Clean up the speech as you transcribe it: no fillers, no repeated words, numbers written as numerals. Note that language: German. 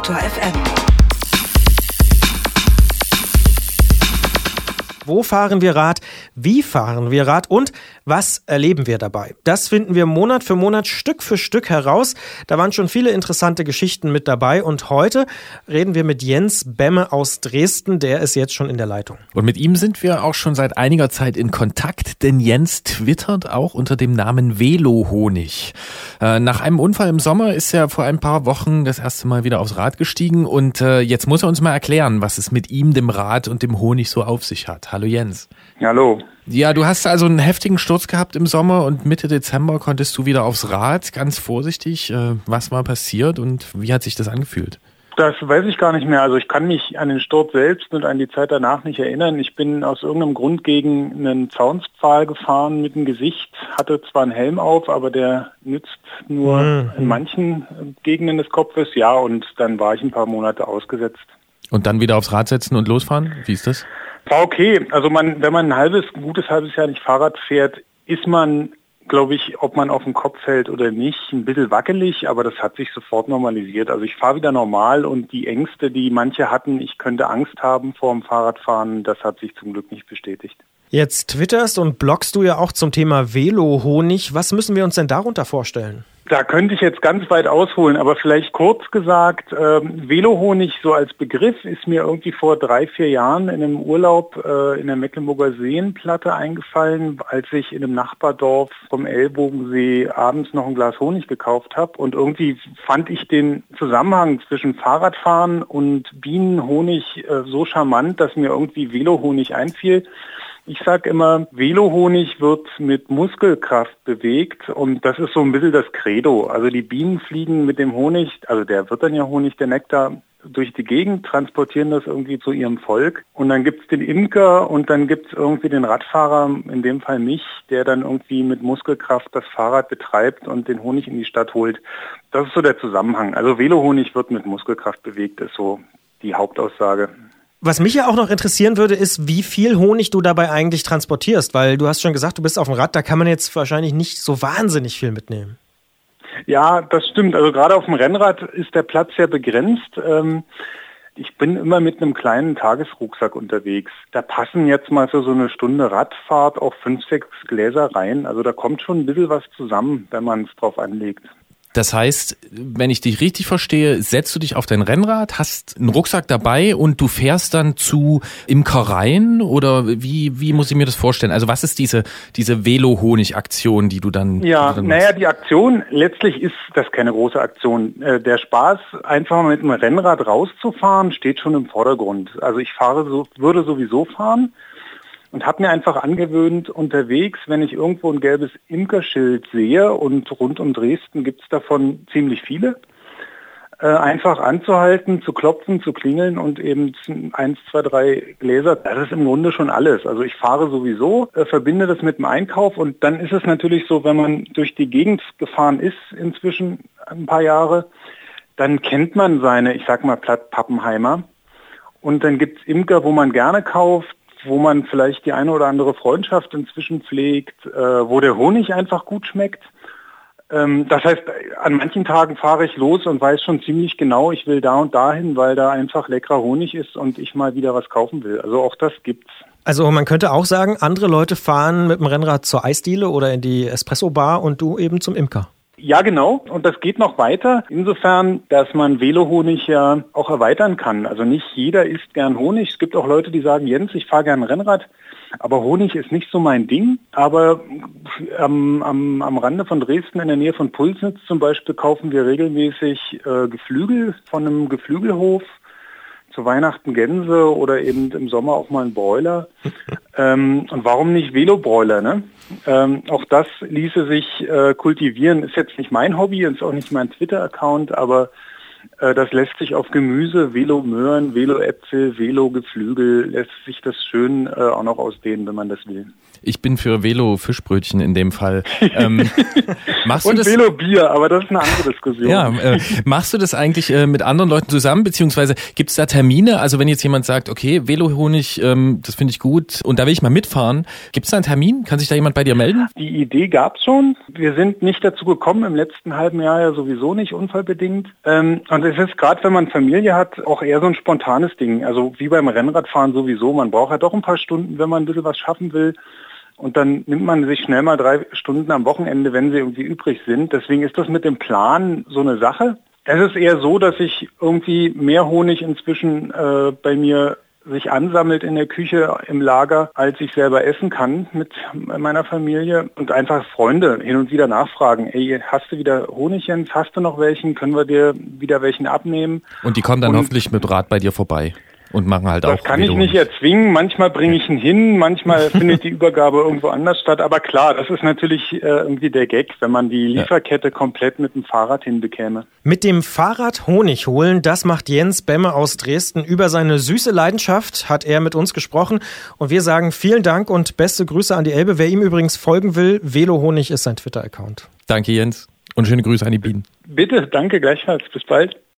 Detektor FM. Wo fahren wir Rad? Wie fahren wir Rad? Und was erleben wir dabei? Das finden wir Monat für Monat, Stück für Stück heraus. Da waren schon viele interessante Geschichten mit dabei. Und heute reden wir mit Jens Bemme aus Dresden. Der ist jetzt schon in der Leitung. Und mit ihm sind wir auch schon seit einiger Zeit in Kontakt, denn Jens twittert auch unter dem Namen Velohonig. Nach einem Unfall im Sommer ist er vor ein paar Wochen das erste Mal wieder aufs Rad gestiegen. Und jetzt muss er uns mal erklären, was es mit ihm, dem Rad und dem Honig so auf sich hat. Hallo Jens. Hallo. Ja, du hast also einen heftigen Sturz gehabt im Sommer und Mitte Dezember konntest du wieder aufs Rad. Ganz vorsichtig, was war passiert und wie hat sich das angefühlt? Das weiß ich gar nicht mehr. Also ich kann mich an den Sturz selbst und an die Zeit danach nicht erinnern. Ich bin aus irgendeinem Grund gegen einen Zaunspfahl gefahren mit dem Gesicht, hatte zwar einen Helm auf, aber der nützt nur in manchen Gegenden des Kopfes. Ja, und dann war ich ein paar Monate ausgesetzt. Und dann wieder aufs Rad setzen und losfahren? Wie ist das? War okay. Also wenn man ein gutes halbes Jahr nicht Fahrrad fährt, ist man, glaube ich, ob man auf den Kopf fällt oder nicht, ein bisschen wackelig, aber das hat sich sofort normalisiert. Also ich fahre wieder normal und die Ängste, die manche hatten, ich könnte Angst haben vor dem Fahrradfahren, das hat sich zum Glück nicht bestätigt. Jetzt twitterst und bloggst du ja auch zum Thema Velohonig. Was müssen wir uns denn darunter vorstellen? Da könnte ich jetzt ganz weit ausholen, aber vielleicht kurz gesagt, Velohonig so als Begriff ist mir irgendwie vor 3-4 Jahren in einem Urlaub in der Mecklenburger Seenplatte eingefallen, als ich in einem Nachbardorf vom Ellbogensee abends noch ein Glas Honig gekauft habe. Und irgendwie fand ich den Zusammenhang zwischen Fahrradfahren und Bienenhonig so charmant, dass mir irgendwie Velohonig einfiel. Ich sage immer, Velohonig wird mit Muskelkraft bewegt und das ist so ein bisschen das Credo. Also die Bienen fliegen mit dem Honig, also der wird dann ja Honig, der Nektar, durch die Gegend, transportieren das irgendwie zu ihrem Volk. Und dann gibt's den Imker und dann gibt's irgendwie den Radfahrer, in dem Fall mich, der dann irgendwie mit Muskelkraft das Fahrrad betreibt und den Honig in die Stadt holt. Das ist so der Zusammenhang. Also Velohonig wird mit Muskelkraft bewegt, ist so die Hauptaussage. Was mich ja auch noch interessieren würde, ist, wie viel Honig du dabei eigentlich transportierst, weil du hast schon gesagt, du bist auf dem Rad, da kann man jetzt wahrscheinlich nicht so wahnsinnig viel mitnehmen. Ja, das stimmt. Also gerade auf dem Rennrad ist der Platz sehr begrenzt. Ich bin immer mit einem kleinen Tagesrucksack unterwegs. Da passen jetzt mal für so eine Stunde Radfahrt auch 5-6 Gläser rein. Also da kommt schon ein bisschen was zusammen, wenn man es drauf anlegt. Das heißt, wenn ich dich richtig verstehe, setzt du dich auf dein Rennrad, hast einen Rucksack dabei und du fährst dann zu Imkereien oder wie muss ich mir das vorstellen? Also was ist diese Velo-Honig-Aktion, die du dann... Die Aktion, letztlich ist das keine große Aktion. Der Spaß, einfach mal mit dem Rennrad rauszufahren, steht schon im Vordergrund. Also ich würde sowieso fahren. Und habe mir einfach angewöhnt, unterwegs, wenn ich irgendwo ein gelbes Imkerschild sehe, und rund um Dresden gibt es davon ziemlich viele, einfach anzuhalten, zu klopfen, zu klingeln und eben 1, 2, 3 Gläser. Das ist im Grunde schon alles. Also ich fahre sowieso, verbinde das mit dem Einkauf und dann ist es natürlich so, wenn man durch die Gegend gefahren ist inzwischen ein paar Jahre, dann kennt man seine, ich sag mal platt, Pappenheimer. Und dann gibt es Imker, wo man gerne kauft, wo man vielleicht die eine oder andere Freundschaft inzwischen pflegt, wo der Honig einfach gut schmeckt. Das heißt, an manchen Tagen fahre ich los und weiß schon ziemlich genau, ich will da und dahin, weil da einfach leckerer Honig ist und ich mal wieder was kaufen will. Also auch das gibt's. Also man könnte auch sagen, andere Leute fahren mit dem Rennrad zur Eisdiele oder in die Espresso-Bar und du eben zum Imker. Ja, genau. Und das geht noch weiter. Insofern, dass man Velohonig ja auch erweitern kann. Also nicht jeder isst gern Honig. Es gibt auch Leute, die sagen, Jens, ich fahre gern Rennrad. Aber Honig ist nicht so mein Ding. Aber am Rande von Dresden, in der Nähe von Pulsnitz zum Beispiel, kaufen wir regelmäßig Geflügel von einem Geflügelhof. Zu Weihnachten Gänse oder eben im Sommer auch mal einen Broiler. Und warum nicht Velobroiler, ne? Auch das ließe sich kultivieren. Ist jetzt nicht mein Hobby, ist auch nicht mein Twitter-Account, aber das lässt sich auf Gemüse, Velomöhren, Veloäpfel, Velogeflügel, lässt sich das schön auch noch ausdehnen, wenn man das will. Ich bin für Velo-Fischbrötchen in dem Fall. Machst und du das? Velo-Bier, aber das ist eine andere Diskussion. Ja, machst du das eigentlich mit anderen Leuten zusammen, beziehungsweise gibt es da Termine? Also wenn jetzt jemand sagt, okay, Velohonig, das finde ich gut und da will ich mal mitfahren, gibt es da einen Termin? Kann sich da jemand bei dir melden? Die Idee gab es schon. Wir sind nicht dazu gekommen, im letzten halben Jahr ja sowieso nicht, unfallbedingt. Und Also es ist gerade, wenn man Familie hat, auch eher so ein spontanes Ding. Also wie beim Rennradfahren sowieso. Man braucht ja doch ein paar Stunden, wenn man ein bisschen was schaffen will. Und dann nimmt man sich schnell mal 3 Stunden am Wochenende, wenn sie irgendwie übrig sind. Deswegen ist das mit dem Plan so eine Sache. Es ist eher so, dass ich irgendwie mehr Honig inzwischen bei mir sich ansammelt in der Küche im Lager, als ich selber essen kann mit meiner Familie und einfach Freunde hin und wieder nachfragen, ey, hast du wieder Honig, Jens? Hast du noch welchen? Können wir dir wieder welchen abnehmen? Und die kommen dann hoffentlich mit Rat bei dir vorbei und machen halt auch. Das kann ich nicht erzwingen. Manchmal bringe ich ihn hin, manchmal findet die Übergabe irgendwo anders statt. Aber klar, das ist natürlich irgendwie der Gag, wenn man die Lieferkette komplett mit dem Fahrrad hinbekäme. Mit dem Fahrrad Honig holen, das macht Jens Bemme aus Dresden. Über seine süße Leidenschaft hat er mit uns gesprochen. Und wir sagen vielen Dank und beste Grüße an die Elbe. Wer ihm übrigens folgen will, Velohonig ist sein Twitter-Account. Danke, Jens. Und schöne Grüße an die Bienen. Bitte, danke gleichfalls. Bis bald.